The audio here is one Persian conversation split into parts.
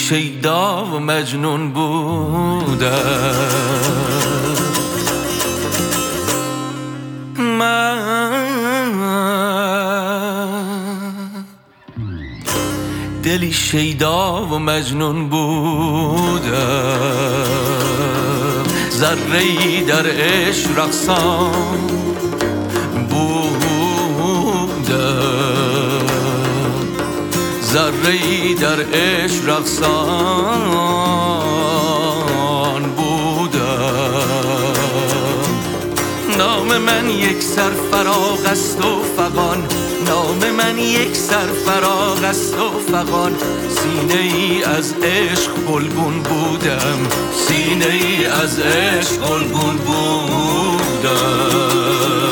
شیدا و مجنون بودم دلی شیدا و مجنون بودم ذره‌ای در عشق رقصان بودم ذره‌ای در عشق رقصان بودم نام من یک سرفراق است و فغان نام من یک سرفراق است و فغان سینه ای از عشق گلگون بودم سینه ای از عشق گلگون بودم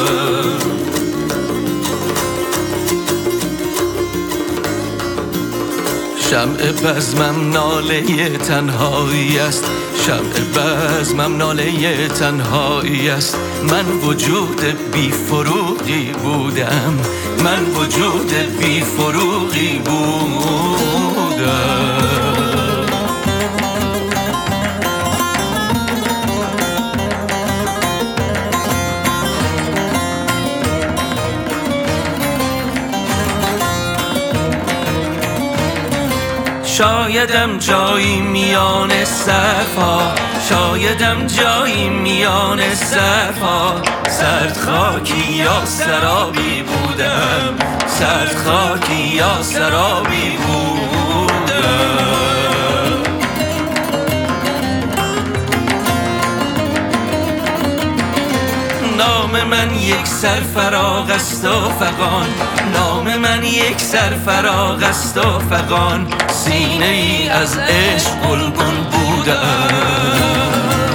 شمع بزمم ناله تنهایی است شمع بزمم ناله تنهایی است من وجود بی فروغی بودم من وجود بی فروغی بودم شایدم جایی میان صفا شایدم جایی میان صفا سرد خاکی یا سرابی بودم سرد خاکی یا سرابی بودم نام من یک سرفراق است و فغان نام من یک سرفراق است و فغان سینه ای از عشق گلگون بودم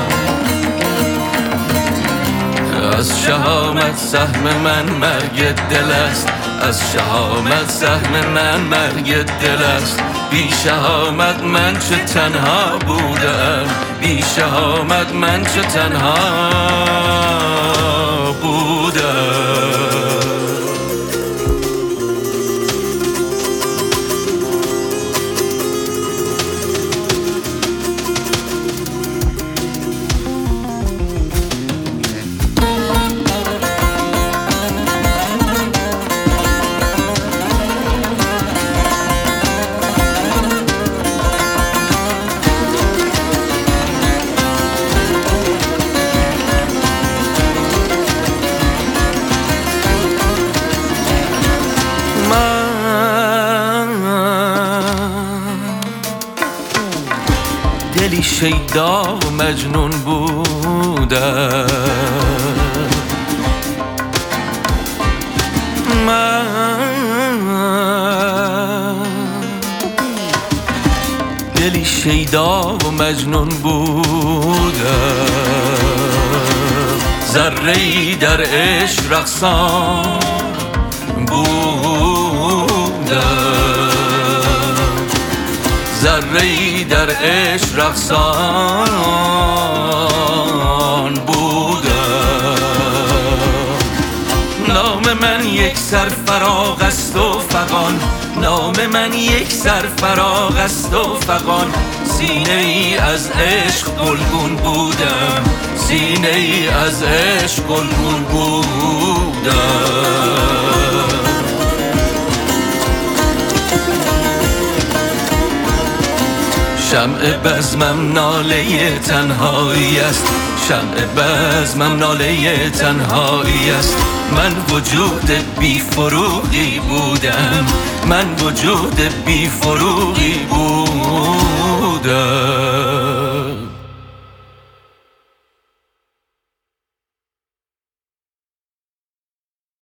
از شهامت سهم من مرگ دل است از شهامت سهم من مرگ دل است بی شهامت من چه تنها بودم بی شهامت من چه تنها بودم دلی شیدا و مجنون بودم دلی شیدا و مجنون بودم ذره‌ای در عشق رقصان بودم ذره‌ای در عشق رقصان بودم نام من یک سرفراق است و فغان نام من یک سرفراق است و فغان سینه ای از عشق گلگون بودم سینه ای از عشق گلگون بودم شمع بزمم ناله تنهایی است شمع بزمم ناله تنهایی است من وجود بی فروغی بودم من وجود بی فروغی بودم